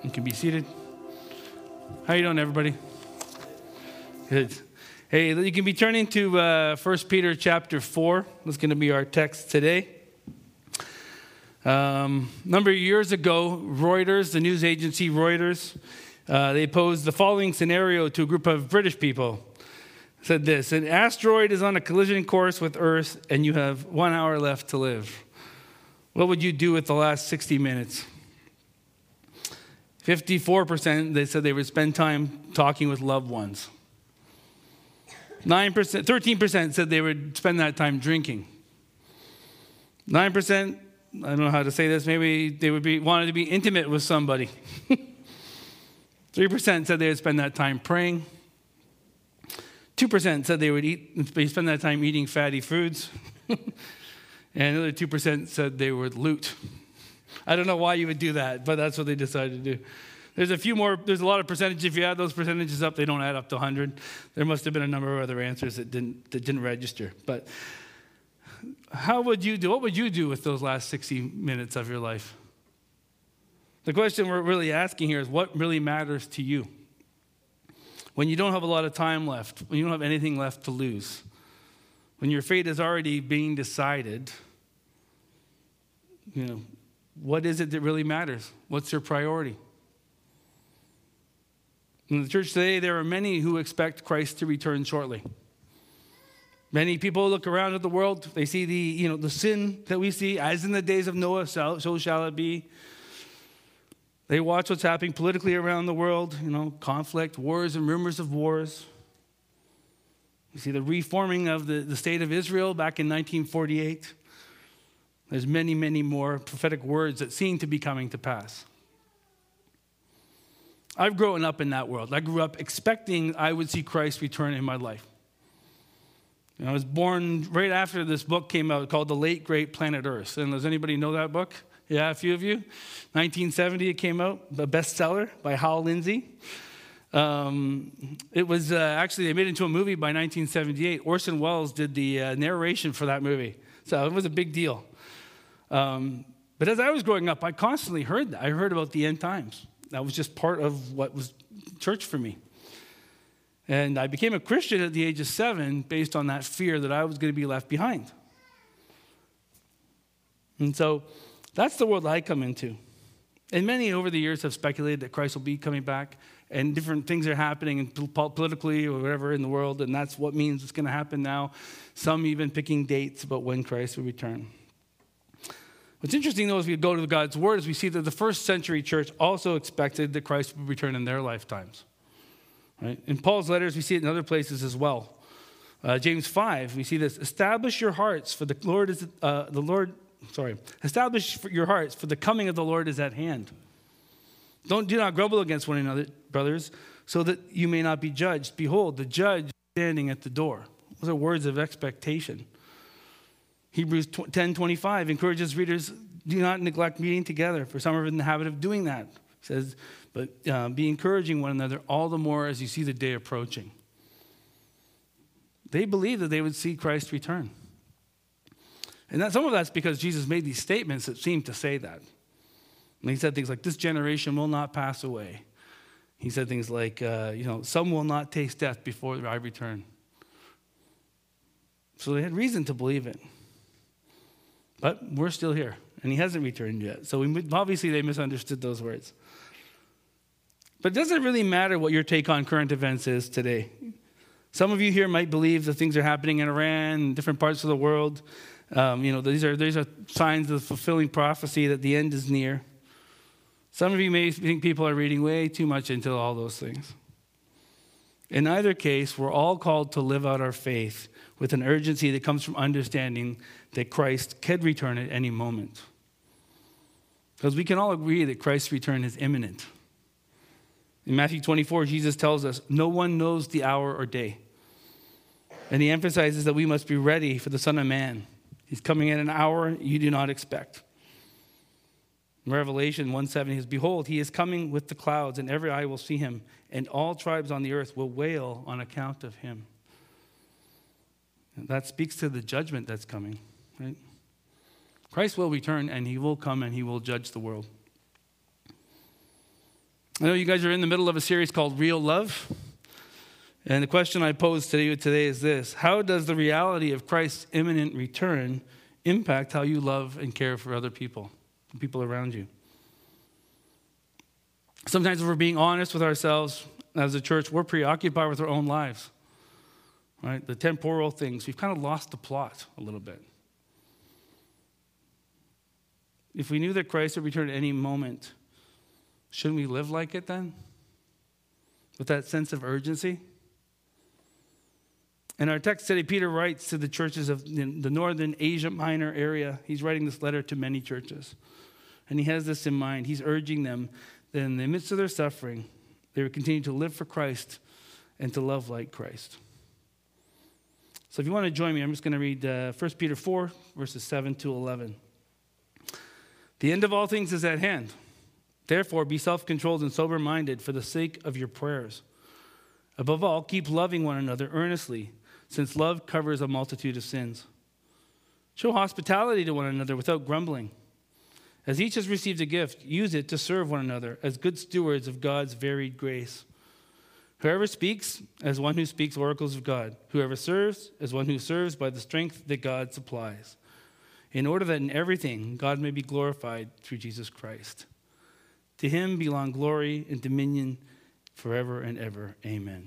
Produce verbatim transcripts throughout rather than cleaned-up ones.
You can be seated. How you doing, everybody? Good. Hey, you can be turning to uh, First Peter chapter four. That's going to be our text today. Um, a number of years ago, Reuters, the news agency Reuters, uh, they posed the following scenario to a group of British people. It said this: an asteroid is on a collision course with Earth, and you have one hour left to live. What would you do with the last sixty minutes? fifty-four percent, they said they would spend time talking with loved ones. nine percent, thirteen percent said they would spend that time drinking. nine percent, I don't know how to say this, maybe they would be wanted to be intimate with somebody. three percent said they would spend that time praying. two percent said they would eat, they spend that time eating fatty foods. And another two percent said they would loot. I don't know why you would do that, but that's what they decided to do. There's a few more, there's a lot of percentages. If you add those percentages up, they don't add up to one hundred. There must have been a number of other answers that didn't that didn't register. But how would you do, what would you do with those last sixty minutes of your life? The question we're really asking here is, what really matters to you? When you don't have a lot of time left, when you don't have anything left to lose, when your fate is already being decided, you know, what is it that really matters? What's your priority? In the church today, there are many who expect Christ to return shortly. Many people look around at the world. They see the, you know, the sin that we see, as in the days of Noah, so, so shall it be. They watch what's happening politically around the world, you know, conflict, wars, and rumors of wars. You see the reforming of the, the state of Israel back in nineteen forty-eight. There's many, many more prophetic words that seem to be coming to pass. I've grown up in that world. I grew up expecting I would see Christ return in my life. And I was born right after this book came out called The Late Great Planet Earth. And does anybody know that book? Yeah, a few of you. nineteen seventy it came out, a bestseller by Hal Lindsey. Um, it was uh, actually, they made it into a movie by nineteen seventy-eight. Orson Welles did the uh, narration for that movie. So it was a big deal. Um, but as I was growing up, I constantly heard that. I heard about the end times. That was just part of what was church for me. And I became a Christian at the age of seven based on that fear that I was going to be left behind. And so that's the world I come into. And many over the years have speculated that Christ will be coming back, and different things are happening and politically or whatever in the world, and that's what means it's going to happen now. Some even picking dates about when Christ will return. What's interesting, though, as we go to God's Word, is we see that the first century church also expected that Christ would return in their lifetimes. Right? In Paul's letters, we see it in other places as well. Uh, James five, we see this: establish your hearts, for the Lord is uh, the Lord. Sorry, establish your hearts, for the coming of the Lord is at hand. Don't do not grumble against one another, brothers, so that you may not be judged. Behold, the judge is standing at the door. Those are words of expectation. Hebrews ten twenty-five encourages readers, do not neglect meeting together, for some are in the habit of doing that. It says, but uh, be encouraging one another all the more as you see the day approaching. They believed that they would see Christ return. And that, some of that's because Jesus made these statements that seemed to say that. And he said things like, this generation will not pass away. He said things like, uh, you know, some will not taste death before I return. So they had reason to believe it. But we're still here, and he hasn't returned yet. So we, obviously they misunderstood those words. But it doesn't really matter what your take on current events is today. Some of you here might believe that things are happening in Iran and different parts of the world. Um, you know, these are, these are signs of fulfilling prophecy that the end is near. Some of you may think people are reading way too much into all those things. In either case, we're all called to live out our faith with an urgency that comes from understanding that Christ could return at any moment. Because we can all agree that Christ's return is imminent. In Matthew twenty-four, Jesus tells us, no one knows the hour or day. And he emphasizes that we must be ready for the Son of Man. He's coming at an hour you do not expect. In Revelation one seven, he says, behold, he is coming with the clouds, and every eye will see him, and all tribes on the earth will wail on account of him. And that speaks to the judgment that's coming, right? Christ will return, and he will come, and he will judge the world. I know you guys are in the middle of a series called Real Love. And the question I pose to you today is this: how does the reality of Christ's imminent return impact how you love and care for other people, the people around you? Sometimes if we're being honest with ourselves as a church, we're preoccupied with our own lives, right? The temporal things. We've kind of lost the plot a little bit. If we knew that Christ would return at any moment, shouldn't we live like it then? With that sense of urgency? In our text today, Peter writes to the churches of the northern Asia Minor area. He's writing this letter to many churches. And he has this in mind. He's urging them that in the midst of their suffering, they would continue to live for Christ and to love like Christ. So if you want to join me, I'm just going to read uh, First Peter four, verses seven to eleven. The end of all things is at hand. Therefore, be self-controlled and sober-minded for the sake of your prayers. Above all, keep loving one another earnestly, since love covers a multitude of sins. Show hospitality to one another without grumbling. As each has received a gift, use it to serve one another as good stewards of God's varied grace. Whoever speaks, as one who speaks oracles of God. Whoever serves, as one who serves by the strength that God supplies, in order that in everything God may be glorified through Jesus Christ. To him belong glory and dominion forever and ever. Amen.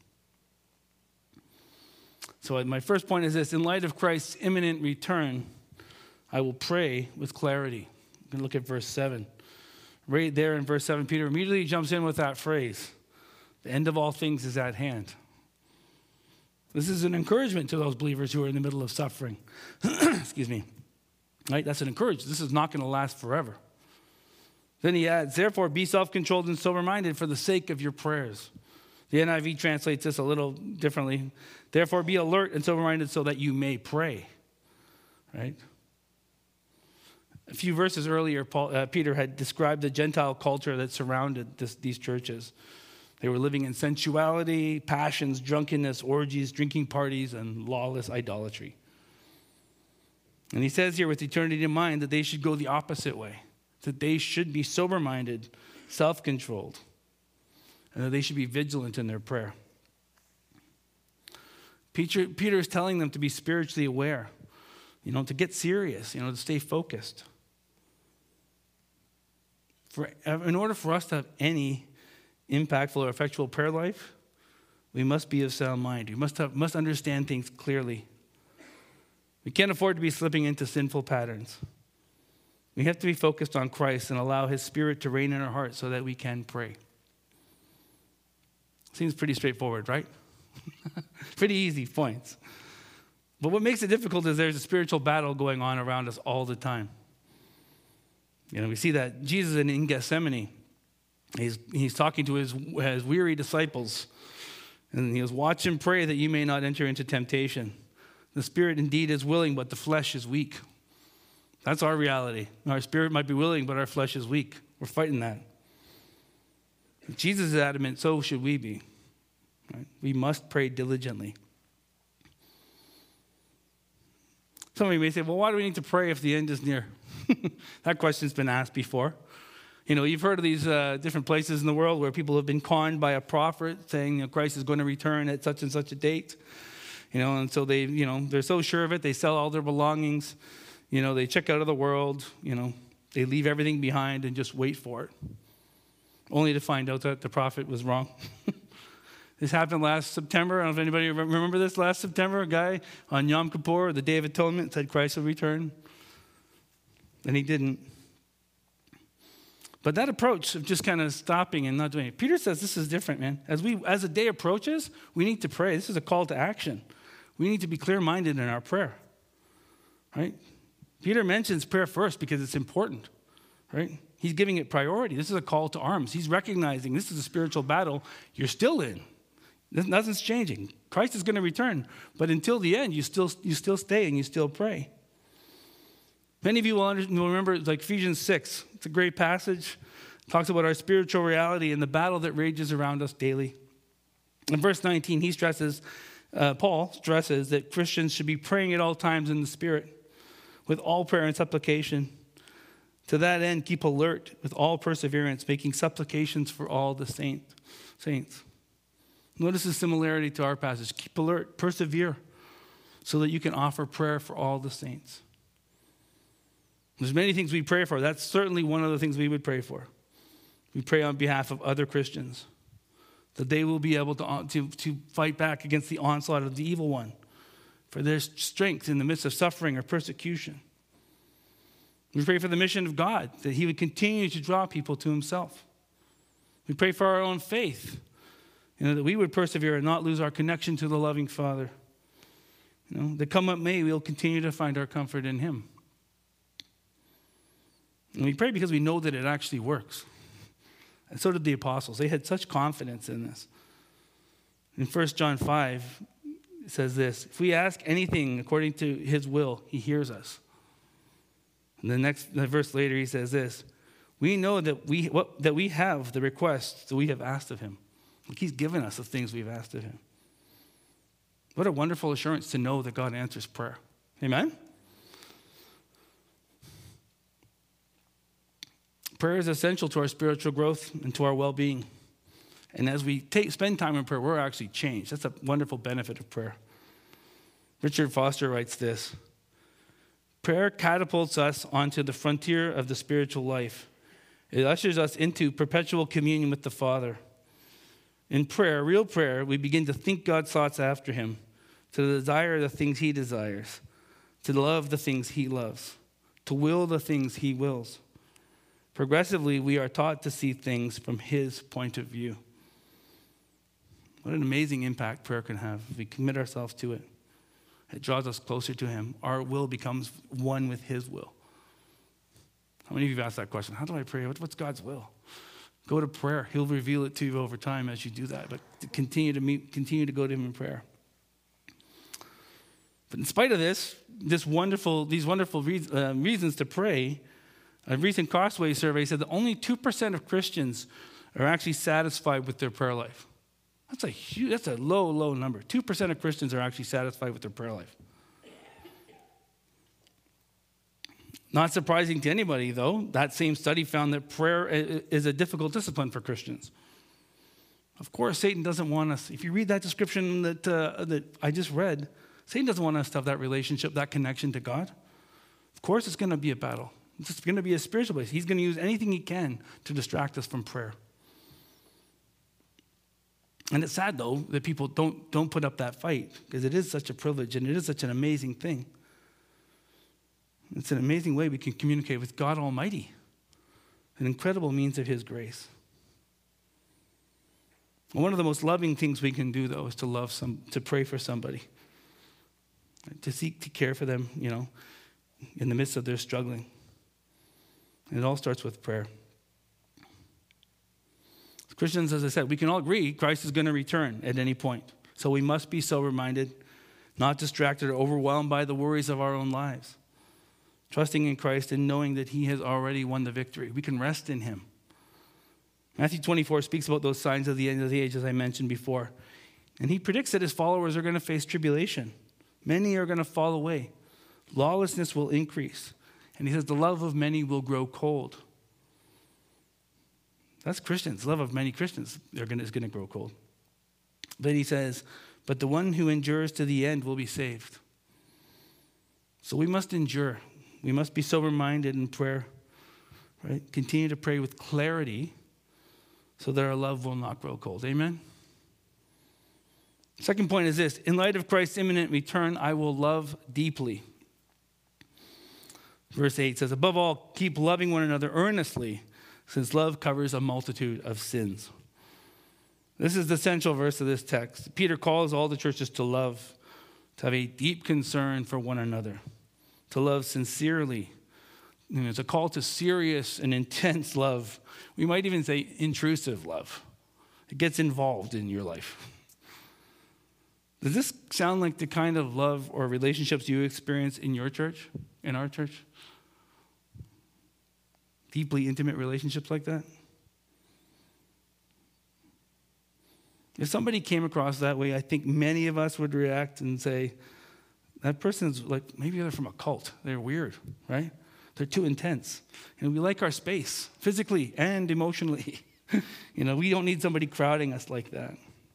So my first point is this: in light of Christ's imminent return, I will pray with clarity. I'm going to look at verse seven. Right there in verse seven, Peter immediately jumps in with that phrase: the end of all things is at hand. This is an encouragement to those believers who are in the middle of suffering. Excuse me. Right? That's an encouragement. This is not going to last forever. Then he adds, therefore, be self-controlled and sober-minded for the sake of your prayers. The N I V translates this a little differently. Therefore, be alert and sober-minded so that you may pray. Right? A few verses earlier, Paul, uh, Peter had described the Gentile culture that surrounded this, these churches. They were living in sensuality, passions, drunkenness, orgies, drinking parties, and lawless idolatry. And he says here with eternity in mind that they should go the opposite way, that they should be sober-minded, self-controlled, and that they should be vigilant in their prayer. Peter, Peter is telling them to be spiritually aware, you know, to get serious, you know, to stay focused. For, in order for us to have any impactful or effectual prayer life, we must be of sound mind. We must have, must understand things clearly. We can't afford to be slipping into sinful patterns. We have to be focused on Christ and allow his Spirit to reign in our hearts so that we can pray. Seems pretty straightforward, right? Pretty easy points. But what makes it difficult is there's a spiritual battle going on around us all the time. You know, we see that Jesus in Gethsemane, he's, he's talking to his, his weary disciples. And he goes, watch and pray that you may not enter into temptation. The spirit indeed is willing, but the flesh is weak. That's our reality. Our spirit might be willing, but our flesh is weak. We're fighting that. If Jesus is adamant, so should we be. Right? We must pray diligently. Some of you may say, well, why do we need to pray if the end is near? That question's been asked before. You know, you've heard of these uh, different places in the world where people have been conned by a prophet saying, you know, Christ is going to return at such and such a date. You know, and so they, you know, they're so sure of it, they sell all their belongings. You know, they check out of the world. You know, they leave everything behind and just wait for it, only to find out that the prophet was wrong. This happened last September. I don't know if anybody remember this last September. A guy on Yom Kippur, the Day of Atonement, said Christ will return. And he didn't. But that approach of just kind of stopping and not doing it. Peter says this is different, man. As we, as the day approaches, we need to pray. This is a call to action. We need to be clear-minded in our prayer. Right? Peter mentions prayer first because it's important. Right? He's giving it priority. This is a call to arms. He's recognizing this is a spiritual battle you're still in. Nothing's changing. Christ is going to return. But until the end, you still you still stay and you still pray. Many of you will, under, will remember like Ephesians six. It's a great passage. It talks about our spiritual reality and the battle that rages around us daily. In verse nineteen, he stresses, uh, Paul stresses that Christians should be praying at all times in the Spirit with all prayer and supplication. To that end, keep alert with all perseverance, making supplications for all the saint, saints. Notice the similarity to our passage. Keep alert, persevere, so that you can offer prayer for all the saints. There's many things we pray for. That's certainly one of the things we would pray for. We pray on behalf of other Christians, that they will be able to, to, to fight back against the onslaught of the evil one, for their strength in the midst of suffering or persecution. We pray for the mission of God, that he would continue to draw people to himself. We pray for our own faith, you know, that we would persevere and not lose our connection to the loving Father. You know, that come what may, we'll continue to find our comfort in him. And we pray because we know that it actually works. And so did the apostles. They had such confidence in this. In First John five, it says this: if we ask anything according to his will, he hears us. And the next the verse later, he says this: we know that we what, that we have the requests that we have asked of him. Like he's given us the things we've asked of him. What a wonderful assurance to know that God answers prayer. Amen? Prayer is essential to our spiritual growth and to our well-being. And as we take, spend time in prayer, we're actually changed. That's a wonderful benefit of prayer. Richard Foster writes this: prayer catapults us onto the frontier of the spiritual life. It ushers us into perpetual communion with the Father. In prayer, real prayer, we begin to think God's thoughts after him, to desire the things he desires, to love the things he loves, to will the things he wills. Progressively, we are taught to see things from his point of view. What an amazing impact prayer can have if we commit ourselves to it. It draws us closer to him. Our will becomes one with his will. How many of you have asked that question? How do I pray? What's God's will? Go to prayer. He'll reveal it to you over time as you do that. But continue to meet, continue to go to him in prayer. But in spite of this, this wonderful, these wonderful re- uh, reasons to pray, a recent Crossway survey said that only two percent of Christians are actually satisfied with their prayer life. That's a huge, that's a low, low number. two percent of Christians are actually satisfied with their prayer life. Not surprising to anybody, though, that same study found that prayer is a difficult discipline for Christians. Of course, Satan doesn't want us. If you read that description that, uh, that I just read, Satan doesn't want us to have that relationship, that connection to God. Of course, it's going to be a battle. It's going to be a spiritual place. He's going to use anything he can to distract us from prayer. And it's sad, though, that people don't, don't put up that fight, because it is such a privilege and it is such an amazing thing. It's an amazing way we can communicate with God Almighty, an incredible means of his grace. And one of the most loving things we can do, though, is to love some, to pray for somebody, to seek to care for them, you know, in the midst of their struggling. And it all starts with prayer. As Christians, as I said, we can all agree Christ is going to return at any point. So we must be sober-minded, not distracted or overwhelmed by the worries of our own lives. Trusting in Christ and knowing that he has already won the victory. We can rest in him. Matthew twenty-four speaks about those signs of the end of the age, as I mentioned before. And he predicts that his followers are going to face tribulation. Many are going to fall away. Lawlessness will increase. And he says the love of many will grow cold. That's Christians. The love of many Christians they're gonna, is going to grow cold. Then he says, but the one who endures to the end will be saved. So we must endure. We must be sober-minded in prayer. Right? Continue to pray with clarity so that our love will not grow cold. Amen? Second point is this. In light of Christ's imminent return, I will love deeply. Verse eight says, above all, keep loving one another earnestly, since love covers a multitude of sins. This is the central verse of this text. Peter calls all the churches to love, to have a deep concern for one another, to love sincerely. You know, it's a call to serious and intense love. We might even say intrusive love. It gets involved in your life. Does this sound like the kind of love or relationships you experience in your church, in our church? Deeply intimate relationships like that? If somebody came across that way, I think many of us would react and say, that person's like, maybe they're from a cult. They're weird, right? They're too intense. And we like our space, physically and emotionally. You know, we don't need somebody crowding us like that.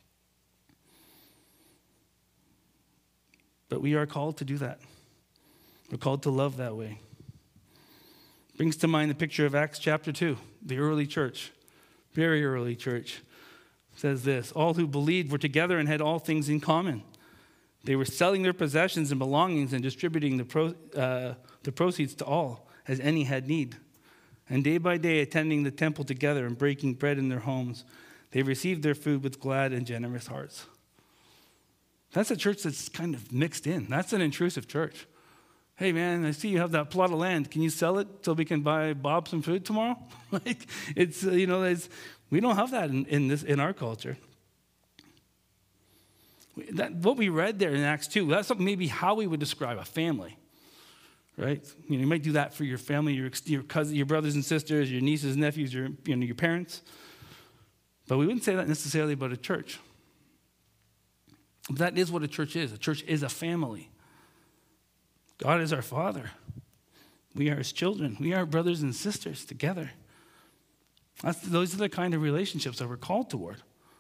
But we are called to do that. We're called to love that way. Brings to mind the picture of Acts chapter two, the early church, very early church. It says this, all who believed were together and had all things in common. They were selling their possessions and belongings and distributing the, pro, uh, the proceeds to all, as any had need. And day by day, attending the temple together and breaking bread in their homes, they received their food with glad and generous hearts. That's a church that's kind of mixed in. That's an intrusive church. Hey, man, I see you have that plot of land. Can you sell it so we can buy Bob some food tomorrow? Like, it's, uh, you know, it's, we don't have that in, in, this, in our culture. That, what we read there in Acts two, that's maybe how we would describe a family, right? You know, you might do that for your family, your, your cousin, your brothers and sisters, your nieces, nephews, your, you know, your parents. But we wouldn't say that necessarily about a church. But that is what a church is. A church is a family. God is our Father. We are His children. We are brothers and sisters together. That's, those are the kind of relationships that we're called toward.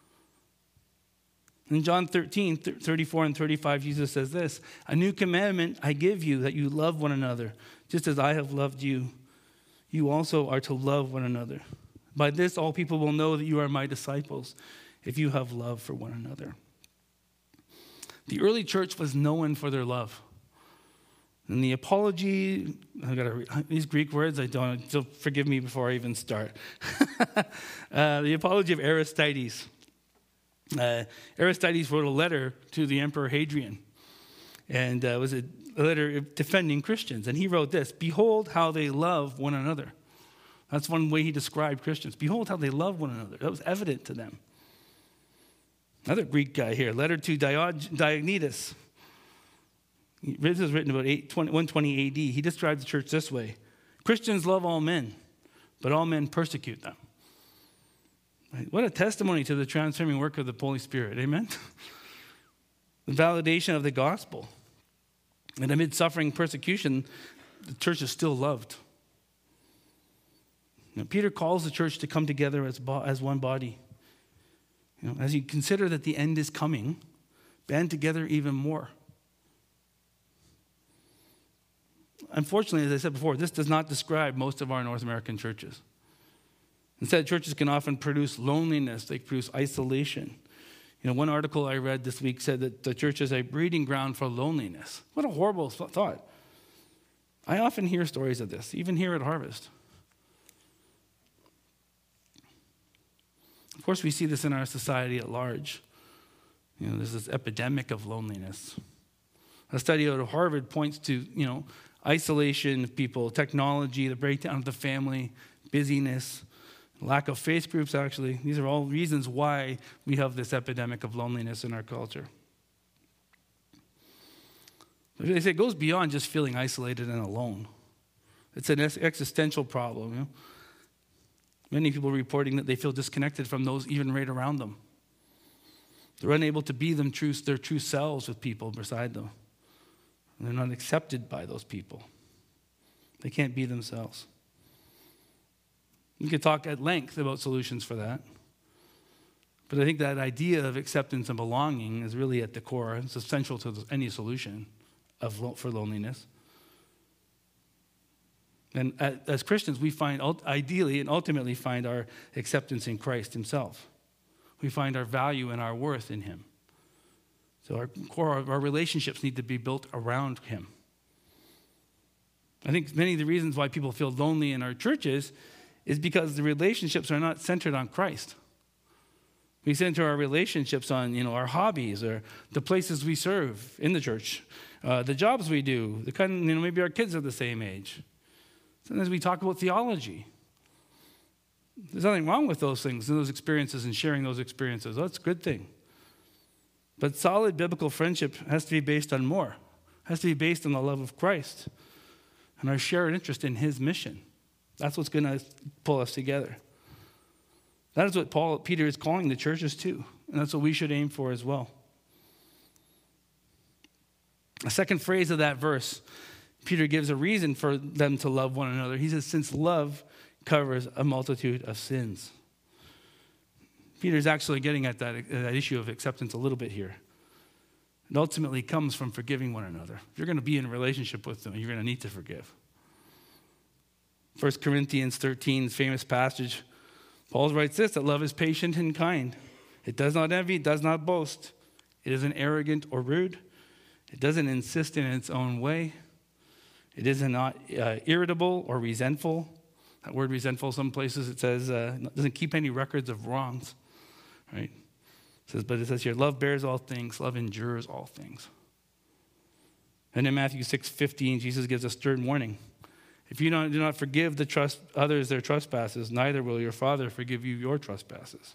In John thirteen, thirty-four and thirty-five, Jesus says this, a new commandment I give you, that you love one another, just as I have loved you. You also are to love one another. By this, all people will know that you are my disciples, if you have love for one another. The early church was known for their love. And the apology, I got to read these Greek words, I don't, so forgive me before I even start. uh, the apology of Aristides. Uh, Aristides wrote a letter to the Emperor Hadrian, and uh, it was a letter defending Christians. And he wrote this, behold how they love one another. That's one way he described Christians. Behold how they love one another. That was evident to them. Another Greek guy here, letter to Diog- Diognetus. This was written about one twenty A D. He described the church this way. Christians love all men, but all men persecute them. Right? What a testimony to the transforming work of the Holy Spirit. Amen? The validation of the gospel. And amid suffering persecution, the church is still loved. Now, Peter calls the church to come together as, bo- as one body. You know, as you consider that the end is coming, band together even more. Unfortunately, as I said before, this does not describe most of our North American churches. Instead, churches can often produce loneliness. They produce isolation. You know, one article I read this week said that the church is a breeding ground for loneliness. What a horrible thought. I often hear stories of this, even here at Harvest. Of course, we see this in our society at large. You know, there's this epidemic of loneliness. A study out of Harvard points to, you know, isolation of people, technology, the breakdown of the family, busyness, lack of faith groups, actually. These are all reasons why we have this epidemic of loneliness in our culture. But they say it goes beyond just feeling isolated and alone. It's an existential problem, you know. Many people reporting that they feel disconnected from those even right around them. They're unable to be them true, their true selves with people beside them. And they're not accepted by those people. They can't be themselves. We could talk at length about solutions for that. But I think that idea of acceptance and belonging is really at the core. It's essential to any solution of for loneliness. And as Christians, we find, ideally and ultimately find our acceptance in Christ himself. We find our value and our worth in him. So our core, our relationships need to be built around him. I think many of the reasons why people feel lonely in our churches is because the relationships are not centered on Christ. We center our relationships on, you know, our hobbies or the places we serve in the church, uh, the jobs we do, the kind of, you know, maybe our kids are the same age. Sometimes we talk about theology. There's nothing wrong with those things and those experiences and sharing those experiences. That's a good thing. But solid biblical friendship has to be based on more. It has to be based on the love of Christ and our shared interest in his mission. That's what's going to pull us together. That is what Paul, Peter is calling the churches to, and that's what we should aim for as well. A second phrase of that verse Peter gives a reason for them to love one another. He says, since love covers a multitude of sins. Peter's actually getting at that, that issue of acceptance a little bit here. It ultimately comes from forgiving one another. If you're going to be in a relationship with them, you're going to need to forgive. First Corinthians thirteen, famous passage, Paul writes this, that love is patient and kind. It does not envy, it does not boast. It isn't arrogant or rude. It doesn't insist in its own way. It is not uh, irritable or resentful. That word resentful, some places it says, uh, doesn't keep any records of wrongs, right? It says, but it says here, love bears all things, love endures all things. And in Matthew six fifteen, Jesus gives a stern warning. If you don't, do not forgive the trust, others their trespasses, neither will your Father forgive you your trespasses.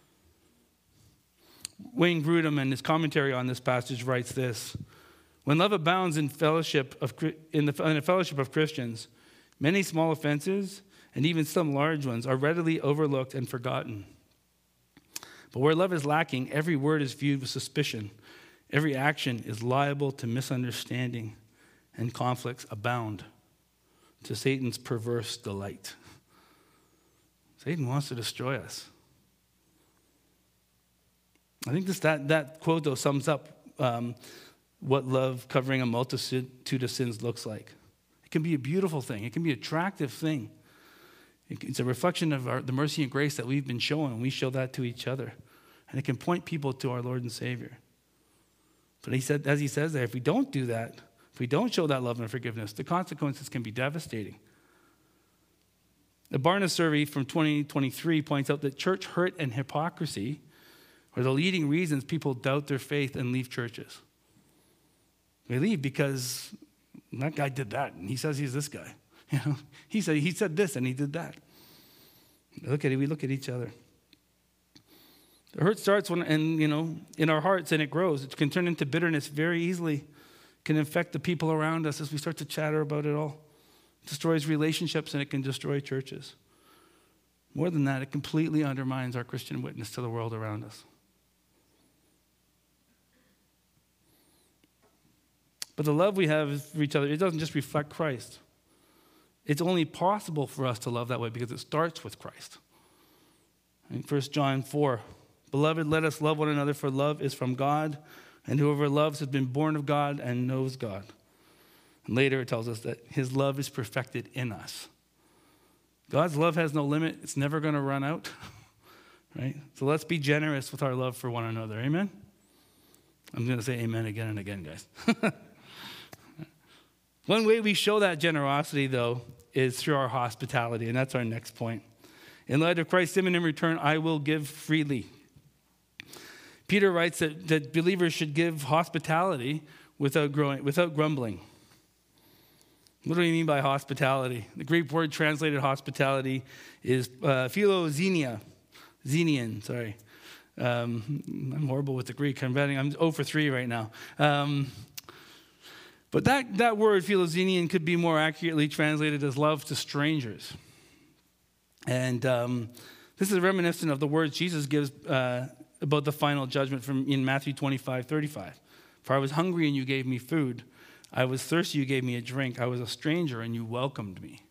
Wayne Grudem, in his commentary on this passage, writes this: when love abounds in fellowship of in the in a fellowship of Christians, many small offenses and even some large ones are readily overlooked and forgotten. But where love is lacking, every word is viewed with suspicion. Every action is liable to misunderstanding, and conflicts abound to Satan's perverse delight. Satan wants to destroy us. I think this that, that quote, though, sums up um, what love covering a multitude of sins looks like. It can be a beautiful thing. It can be an attractive thing. It's a reflection of our, the mercy and grace that we've been shown, and we show that to each other. And it can point people to our Lord and Savior. But he said, as he says there, if we don't do that, if we don't show that love and forgiveness, the consequences can be devastating. The Barna survey from twenty twenty-three points out that church hurt and hypocrisy are the leading reasons people doubt their faith and leave churches. They leave because that guy did that, and he says he's this guy. You know, he said he said this and he did that. Look at it. We look at each other. The hurt starts when, and you know, in our hearts, and it grows. It can turn into bitterness very easily. It can infect the people around us as we start to chatter about it all. It destroys relationships, and it can destroy churches. More than that, it completely undermines our Christian witness to the world around us. But the love we have for each other, it doesn't just reflect Christ. It's only possible for us to love that way because it starts with Christ. In First John four, beloved, let us love one another, for love is from God, and whoever loves has been born of God and knows God. And later it tells us that his love is perfected in us. God's love has no limit. It's never going to run out. Right? So let's be generous with our love for one another. Amen? I'm going to say amen again and again, guys. One way we show that generosity, though, is through our hospitality, and that's our next point. In light of Christ's imminent return, I will give freely. Peter writes that, that believers should give hospitality without growing, without grumbling. What do we mean by hospitality? The Greek word translated hospitality is uh, philoxenia, xenian, sorry. Um, I'm horrible with the Greek. I'm betting I'm zero for three right now. Um, but that, that word, philoxenian, could be more accurately translated as love to strangers. And um, this is reminiscent of the words Jesus gives uh, about the final judgment from in Matthew twenty-five thirty-five. For I was hungry and you gave me food. I was thirsty, you gave me a drink. I was a stranger and you welcomed me.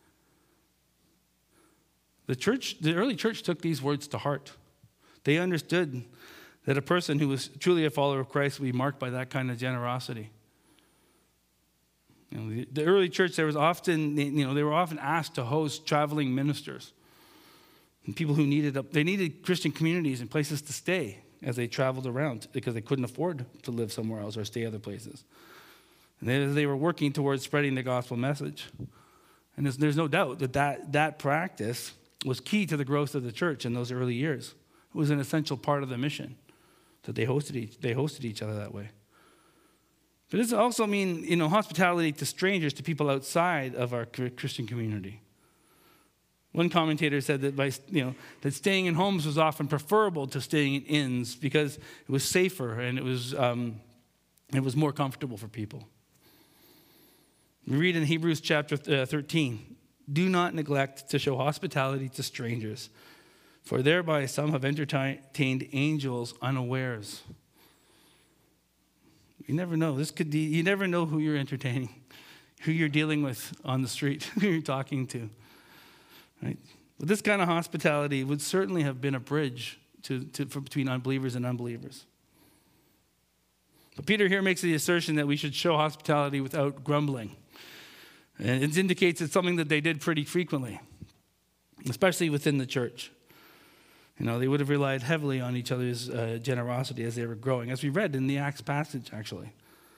The church, the early church took these words to heart. They understood that a person who was truly a follower of Christ would be marked by that kind of generosity. You know, the, the early church, there was often, you know, they were often asked to host traveling ministers and people who needed a, they needed Christian communities and places to stay as they traveled around because they couldn't afford to live somewhere else or stay other places. And they, they were working towards spreading the gospel message. And there's, there's no doubt that, that that practice was key to the growth of the church in those early years. It was an essential part of the mission that they hosted each, they hosted each other that way. But does it also mean, you know, hospitality to strangers, to people outside of our Christian community? One commentator said that by, you know, that staying in homes was often preferable to staying in inns because it was safer and it was um, it was more comfortable for people. We read in Hebrews chapter thirteen, do not neglect to show hospitality to strangers, for thereby some have entertained angels unawares. You never know. This could be, you never know who you're entertaining. who you're dealing with on the street, who you're talking to. Right? But this kind of hospitality would certainly have been a bridge to, to, for, between unbelievers and unbelievers. But Peter here makes the assertion that we should show hospitality without grumbling. And it indicates it's something that they did pretty frequently, especially within the church. You know, they would have relied heavily on each other's uh, generosity as they were growing, as we read in the Acts passage, actually.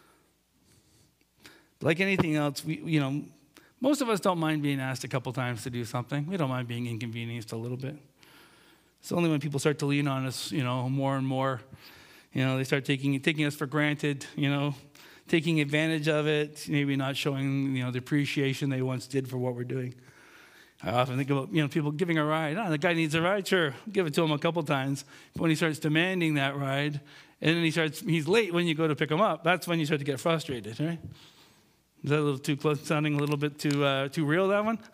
Like anything else, we, you know, most of us don't mind being asked a couple times to do something. We don't mind being inconvenienced a little bit. It's only when people start to lean on us, you know, more and more. You know, they start taking taking us for granted, you know, taking advantage of it, maybe not showing, you know, the appreciation they once did for what we're doing. I often think about, you know, people giving a ride. Oh, the guy needs a ride, sure, give it to him a couple times. But when he starts demanding that ride, and then he starts, he's late when you go to pick him up, that's when you start to get frustrated, right? Is that a little too close, sounding a little bit too uh, too real, that one?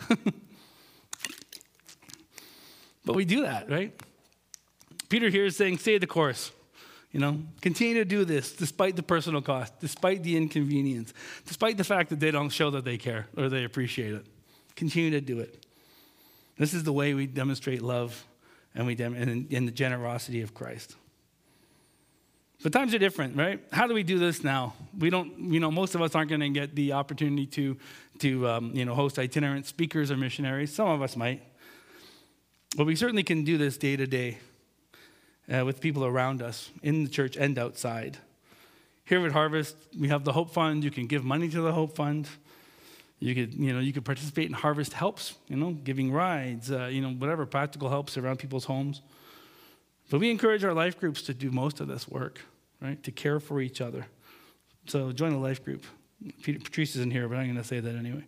But we do that, right? Peter here is saying, stay the course. You know, continue to do this despite the personal cost, despite the inconvenience, despite the fact that they don't show that they care or they appreciate it. Continue to do it. This is the way we demonstrate love and we dem- and, and the generosity of Christ. But times are different, right? How do we do this now? We don't, you know, most of us aren't going to get the opportunity to, to um, you know, host itinerant speakers or missionaries. Some of us might. But we certainly can do this day to day. Uh, with people around us in the church and outside. Here at Harvest, we have the Hope Fund. You can give money to the Hope Fund. You could, you know, you could participate in Harvest Helps, you know, giving rides, uh, you know, whatever practical helps around people's homes. But we encourage our life groups to do most of this work, right? To care for each other. So join a life group. Peter, Patrice isn't here, but I'm going to say that anyway.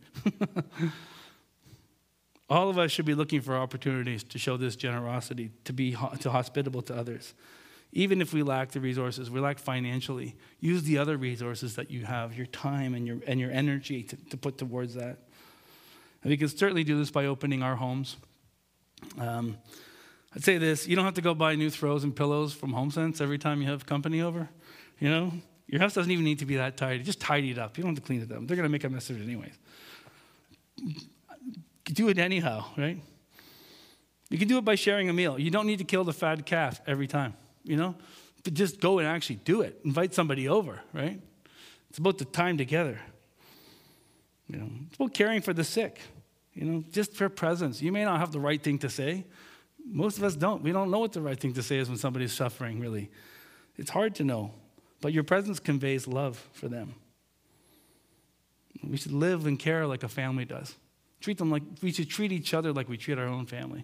All of us should be looking for opportunities to show this generosity, to be ho- to hospitable to others. Even if we lack the resources, we lack financially, use the other resources that you have, your time and your and your energy to, to put towards that. And we can certainly do this by opening our homes. Um, I'd say this, you don't have to go buy new throws and pillows from HomeSense every time you have company over. You know, your house doesn't even need to be that tidy. Just tidy it up. You don't have to clean it up. They're going to make a mess of it anyways. Do it anyhow, right? You can do it by sharing a meal. You don't need to kill the fat calf every time, you know? But just go and actually do it. Invite somebody over, right? It's about the time together. You know, it's about caring for the sick, you know, just for presence. You may not have the right thing to say. Most of us don't. We don't know what the right thing to say is when somebody's suffering, really. It's hard to know. But your presence conveys love for them. We should live and care like a family does. Treat them like, we should treat each other like we treat our own family.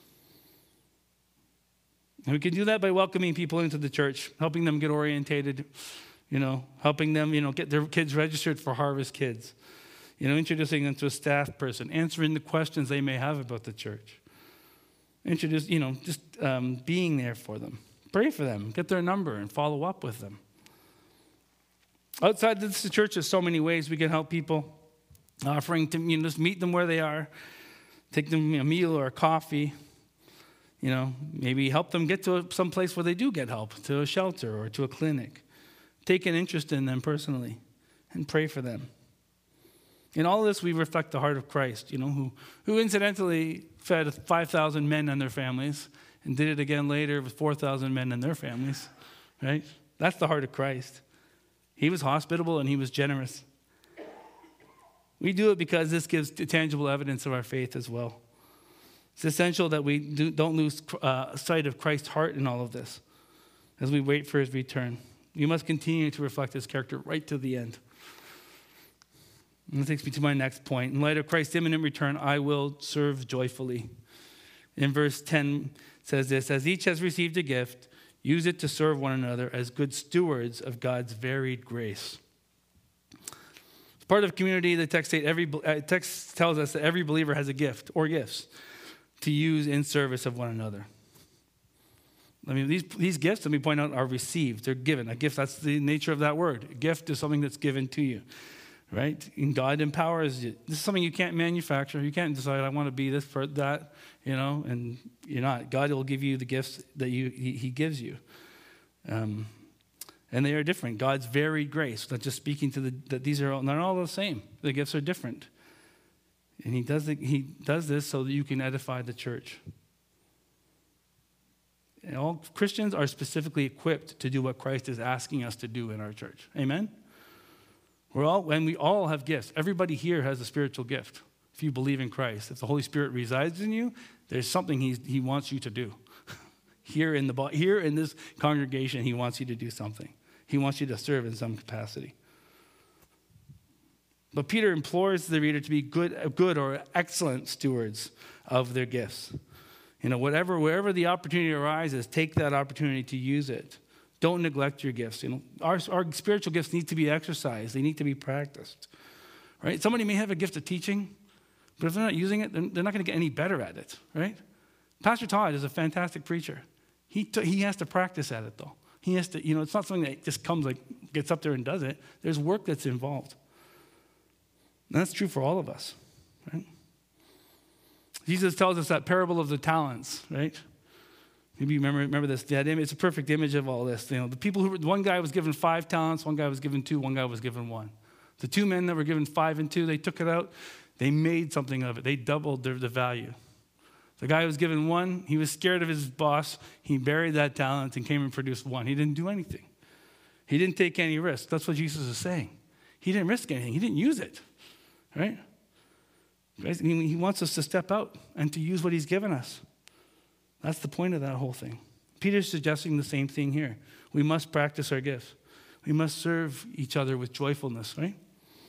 And we can do that by welcoming people into the church, helping them get orientated, you know, helping them, you know, get their kids registered for Harvest Kids, you know, introducing them to a staff person, answering the questions they may have about the church. Introduce, you know, just um, being there for them. Pray for them, get their number, and follow up with them. Outside this the church, there's so many ways we can help people. Offering to, you know, just meet them where they are, take them a meal or a coffee, you know, maybe help them get to some place where they do get help, to a shelter or to a clinic. Take an interest in them personally and pray for them. In all of this, we reflect the heart of Christ, you know, who, who incidentally fed five thousand men and their families and did it again later with four thousand men and their families, right? That's the heart of Christ. He was hospitable and he was generous. We do it because this gives tangible evidence of our faith as well. It's essential that we do, don't lose uh, sight of Christ's heart in all of this as we wait for his return. We must continue to reflect his character right to the end. And that takes me to my next point. In light of Christ's imminent return, I will serve joyfully. In verse ten it says this, as each has received a gift, use it to serve one another as good stewards of God's varied grace. Part of community, the text, every, uh, text tells us that every believer has a gift or gifts to use in service of one another. I mean, these, these gifts, let me point out, are received. They're given. A gift, that's the nature of that word. A gift is something that's given to you, right? And God empowers you. This is something you can't manufacture. You can't decide, I want to be this, for that, you know, and you're not. God will give you the gifts that you He, he gives you. Um, And they are different. God's varied grace. Not just speaking to the, that these are all, not all the same. The gifts are different. And he does, the, he does this so that you can edify the church. And all Christians are specifically equipped to do what Christ is asking us to do in our church. Amen? We're all, and we all have gifts. Everybody here has a spiritual gift. If you believe in Christ, if the Holy Spirit resides in you, there's something he's, he wants you to do. Here in the here in this congregation, he wants you to do something. He wants you to serve in some capacity. But Peter implores the reader to be good, good or excellent stewards of their gifts. You know, whatever, wherever the opportunity arises, take that opportunity to use it. Don't neglect your gifts. You know, our, our spiritual gifts need to be exercised. They need to be practiced. Right? Somebody may have a gift of teaching, but if they're not using it, they're not going to get any better at it. Right? Pastor Todd is a fantastic preacher. He t- he has to practice at it, though. He has to, you know, it's not something that just comes like, gets up there and does it. There's work that's involved. And that's true for all of us, right? Jesus tells us that parable of the talents, right? Maybe you remember, remember this. That image, it's a perfect image of all this. You know, the people who were, one guy was given five talents, one guy was given two, one guy was given one. The two men that were given five and two, they took it out. They made something of it. They doubled their, the value. The guy who was given one, he was scared of his boss. He buried that talent and came and produced one. He didn't do anything. He didn't take any risk. That's what Jesus is saying. He didn't risk anything. He didn't use it, right? He wants us to step out and to use what he's given us. That's the point of that whole thing. Peter's suggesting the same thing here. We must practice our gifts. We must serve each other with joyfulness, right?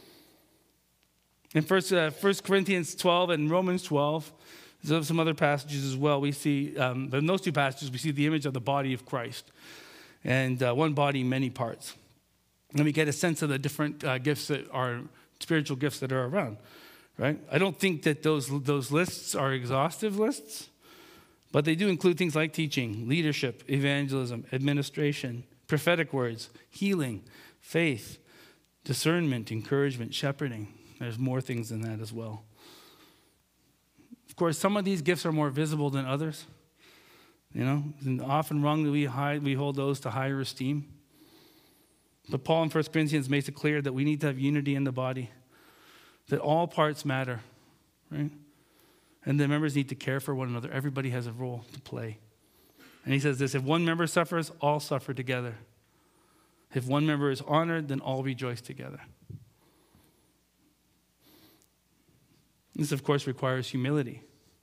In First, uh, First Corinthians twelve and Romans twelve, there's some other passages as well. We see, um, in those two passages, we see the image of the body of Christ. And uh, one body, many parts. And we get a sense of the different uh, gifts that are, spiritual gifts that are around, right? I don't think that those, those lists are exhaustive lists, but they do include things like teaching, leadership, evangelism, administration, prophetic words, healing, faith, discernment, encouragement, shepherding. There's more things than that as well. Of course, some of these gifts are more visible than others. You know, and often wrongly we hide, we hold those to higher esteem. But Paul in First Corinthians makes it clear that we need to have unity in the body, that all parts matter, right? And the members need to care for one another. Everybody has a role to play. And he says this, if one member suffers, all suffer together. If one member is honored, then all rejoice together. This, of course, requires humility.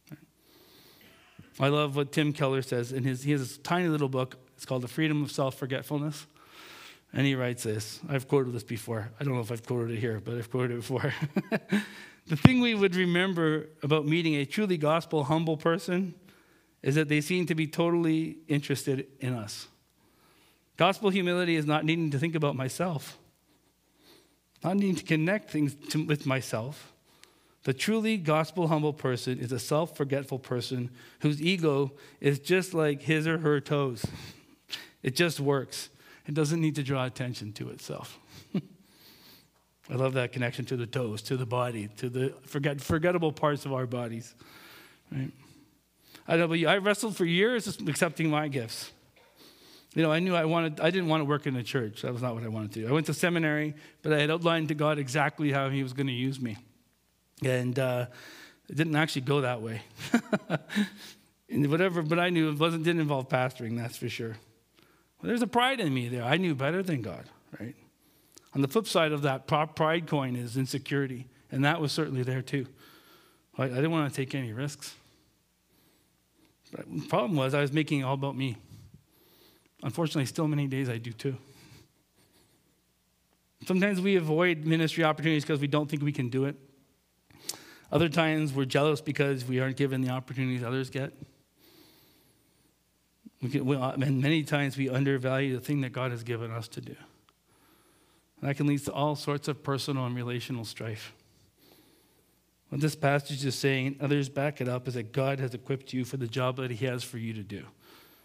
I love what Tim Keller says in his, he has this tiny little book. It's called The Freedom of Self-Forgetfulness. And he writes this. I've quoted this before. I don't know if I've quoted it here, but I've quoted it before. The thing we would remember about meeting a truly gospel humble person is that they seem to be totally interested in us. Gospel humility is not needing to think about myself, not needing to connect things to, with myself. The truly gospel humble person is a self-forgetful person whose ego is just like his or her toes. It just works. It doesn't need to draw attention to itself. I love that connection to the toes, to the body, to the forget, forgettable parts of our bodies. Right? I know, but I wrestled for years just accepting my gifts. You know, I knew I wanted, I didn't want to work in a church. That was not what I wanted to do. I went to seminary, but I had outlined to God exactly how he was going to use me. And uh, it didn't actually go that way. And whatever, but I knew it wasn't didn't involve pastoring, that's for sure. Well, there's a pride in me there. I knew better than God, right? On the flip side of that pride coin is insecurity, and that was certainly there too. I, I didn't want to take any risks. But the problem was I was making it all about me. Unfortunately, still many days I do too. Sometimes we avoid ministry opportunities because we don't think we can do it. Other times we're jealous because we aren't given the opportunities others get. We get we, and many times we undervalue the thing that God has given us to do. And that can lead to all sorts of personal and relational strife. What this passage is saying, and others back it up, is that God has equipped you for the job that he has for you to do.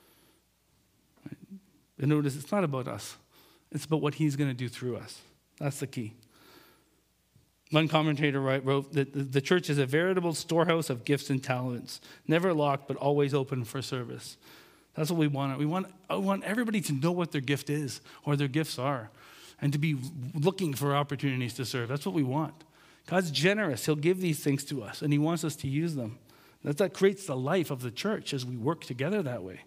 And notice, it's not about us. It's about what he's going to do through us. That's the key. One commentator wrote that the church is a veritable storehouse of gifts and talents, never locked but always open for service. That's what we want. We want, I want everybody to know what their gift is or their gifts are and to be looking for opportunities to serve. That's what we want. God's generous. He'll give these things to us, and he wants us to use them. That, that creates the life of the church as we work together that way.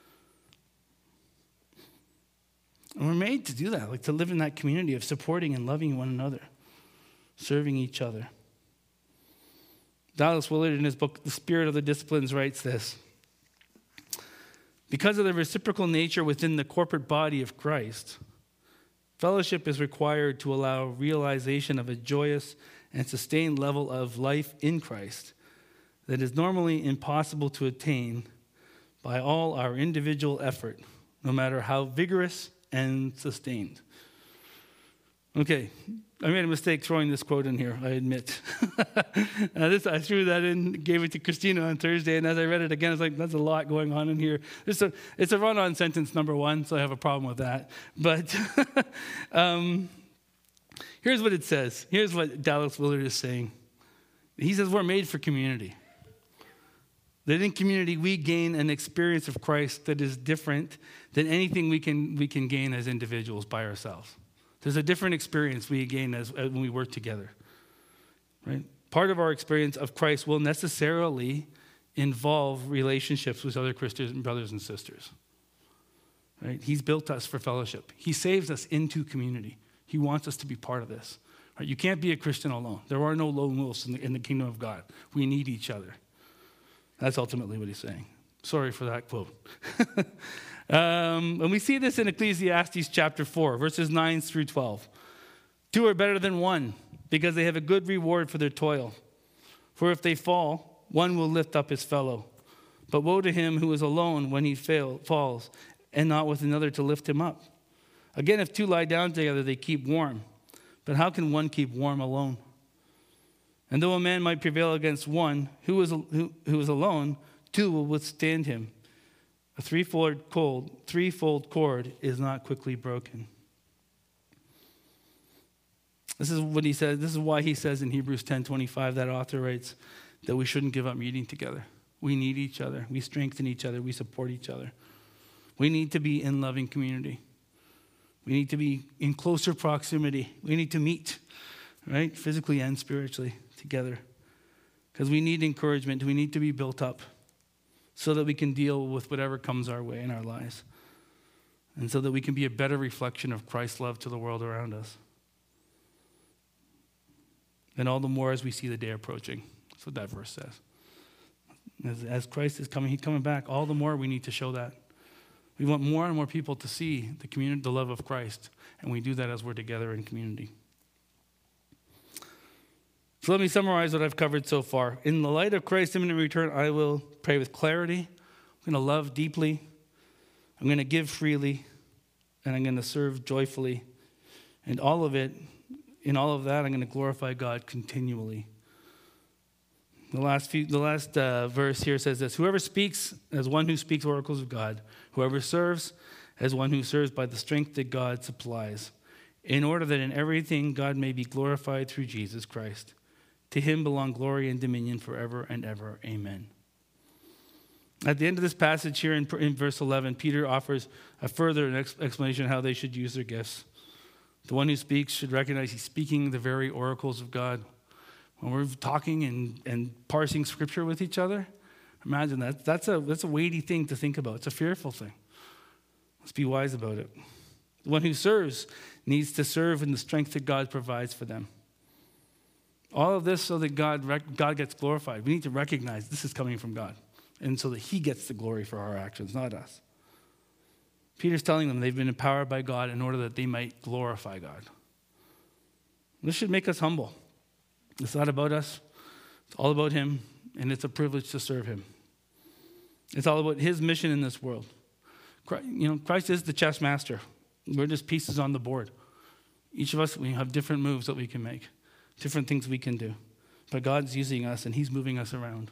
And we're made to do that, like to live in that community of supporting and loving one another, serving each other. Dallas Willard, in his book, The Spirit of the Disciplines, writes this: because of the reciprocal nature within the corporate body of Christ, fellowship is required to allow realization of a joyous and sustained level of life in Christ that is normally impossible to attain by all our individual effort, no matter how vigorous and sustained. Okay, I made a mistake throwing this quote in here, I admit. Now this, I threw that in, gave it to Christina on Thursday, and as I read it again, I was like, that's a lot going on in here. It's a, it's a run-on sentence, number one, so I have a problem with that. But um, here's what it says. Here's what Dallas Willard is saying. He says we're made for community. That in community we gain an experience of Christ that is different than anything we can we can gain as individuals by ourselves. There's a different experience we gain as, as when we work together. Right? Part of our experience of Christ will necessarily involve relationships with other Christian brothers and sisters. Right? He's built us for fellowship. He saves us into community. He wants us to be part of this. Right? You can't be a Christian alone. There are no lone wolves in the, in the kingdom of God. We need each other. That's ultimately what he's saying. Sorry for that quote. um, and we see this in Ecclesiastes chapter four, verses nine through twelve. Two are better than one, because they have a good reward for their toil. For if they fall, one will lift up his fellow. But woe to him who is alone when he fail, falls, and not with another to lift him up. Again, if two lie down together, they keep warm. But how can one keep warm alone? And though a man might prevail against one who is, who, who is alone, two will withstand him. A threefold cord, threefold cord is not quickly broken. This is what he says. This is why he says in Hebrews ten twenty-five, that author writes, that we shouldn't give up meeting together. We need each other. We strengthen each other. We support each other. We need to be in loving community. We need to be in closer proximity. We need to meet, right, physically and spiritually together, because we need encouragement. We need to be built up so that we can deal with whatever comes our way in our lives, and so that we can be a better reflection of Christ's love to the world around us. And all the more as we see the day approaching. That's what that verse says. As, as Christ is coming, he's coming back, all the more we need to show that. We want more and more people to see the community, the love of Christ, and we do that as we're together in community. So let me summarize what I've covered so far. In the light of Christ's imminent return, I will pray with clarity. I'm going to love deeply. I'm going to give freely. And I'm going to serve joyfully. And all of it, in all of that, I'm going to glorify God continually. The last few, the last uh, verse here says this: whoever speaks as one who speaks oracles of God, whoever serves as one who serves by the strength that God supplies, in order that in everything God may be glorified through Jesus Christ. To him belong glory and dominion forever and ever. Amen. At the end of this passage here in, in verse eleven, Peter offers a further explanation of how they should use their gifts. The one who speaks should recognize he's speaking the very oracles of God. When we're talking and, and parsing scripture with each other, imagine that. That's a, that's a weighty thing to think about. It's a fearful thing. Let's be wise about it. The one who serves needs to serve in the strength that God provides for them. All of this so that God, God gets glorified. We need to recognize this is coming from God, and so that he gets the glory for our actions, not us. Peter's telling them they've been empowered by God in order that they might glorify God. This should make us humble. It's not about us. It's all about him, and it's a privilege to serve him. It's all about his mission in this world. Christ, you know, Christ is the chess master. We're just pieces on the board. Each of us, we have different moves that we can make, different things we can do. But God's using us, and he's moving us around.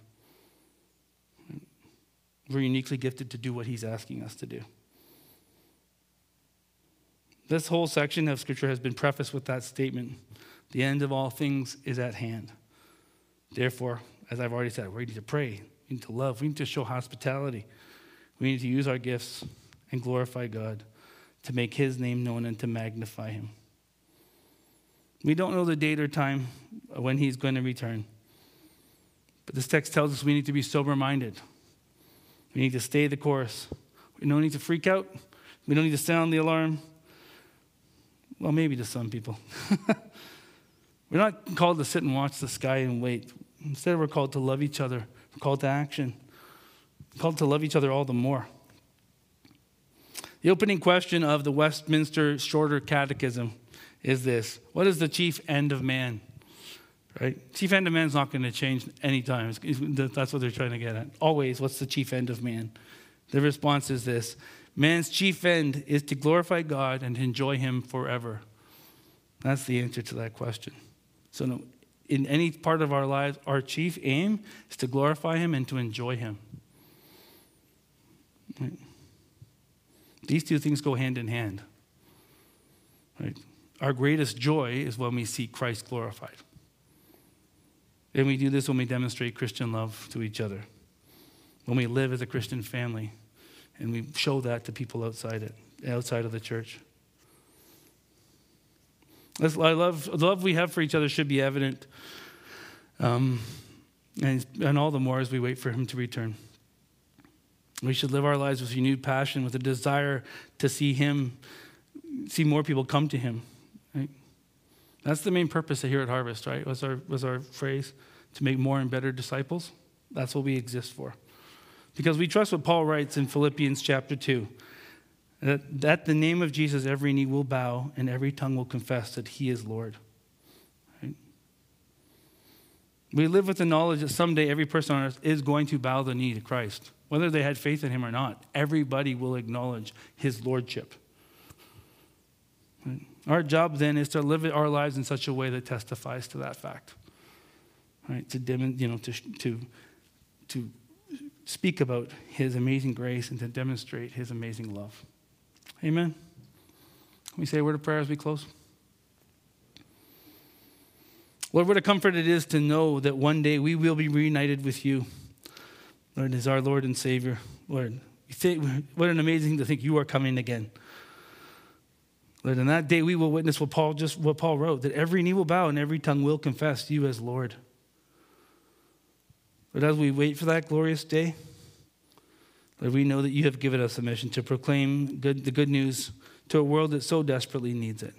We're uniquely gifted to do what he's asking us to do. This whole section of Scripture has been prefaced with that statement: the end of all things is at hand. Therefore, as I've already said, we need to pray, we need to love, we need to show hospitality. We need to use our gifts and glorify God to make his name known and to magnify him. We don't know the date or time when he's going to return. But this text tells us we need to be sober-minded. We need to stay the course. We don't need to freak out. We don't need to sound the alarm. Well, maybe to some people. We're not called to sit and watch the sky and wait. Instead, we're called to love each other. We're called to action. We're called to love each other all the more. The opening question of the Westminster Shorter Catechism is this: what is the chief end of man? Right? Chief end of man is not going to change anytime. That's what they're trying to get at. Always, what's the chief end of man? The response is this: man's chief end is to glorify God and enjoy him forever. That's the answer to that question. So no, in any part of our lives, our chief aim is to glorify him and to enjoy him. Right? These two things go hand in hand. Right? Our greatest joy is when we see Christ glorified. And we do this when we demonstrate Christian love to each other, when we live as a Christian family, and we show that to people outside it, outside of the church. I love the love we have for each other should be evident, um, and, and all the more as we wait for him to return. We should live our lives with renewed passion, with a desire to see him, see more people come to him. Right? That's the main purpose here at Harvest, right? Was our was our phrase, to make more and better disciples. That's what we exist for, because we trust what Paul writes in Philippians chapter two. That, that the name of Jesus, every knee will bow and every tongue will confess that he is Lord. Right? We live with the knowledge that someday every person on earth is going to bow the knee to Christ. Whether they had faith in him or not, everybody will acknowledge his lordship. Right? Our job then is to live our lives in such a way that testifies to that fact. Right? To dem- you know, to to to speak about his amazing grace and to demonstrate his amazing love. Amen. Let me say a word of prayer as we close. Lord, what a comfort it is to know that one day we will be reunited with you, Lord, as our Lord and Savior. Lord, we think, what an amazing thing to think you are coming again. Lord, in that day we will witness what Paul just what Paul wrote, that every knee will bow and every tongue will confess you as Lord. But as we wait for that glorious day, Lord, we know that you have given us a mission to proclaim good, the good news to a world that so desperately needs it.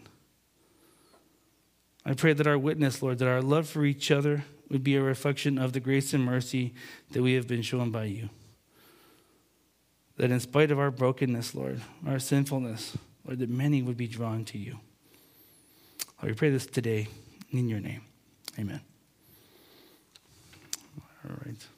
I pray that our witness, Lord, that our love for each other would be a reflection of the grace and mercy that we have been shown by you. That in spite of our brokenness, Lord, our sinfulness, Lord, that many would be drawn to you. Lord, we pray this today in your name. Amen. All right.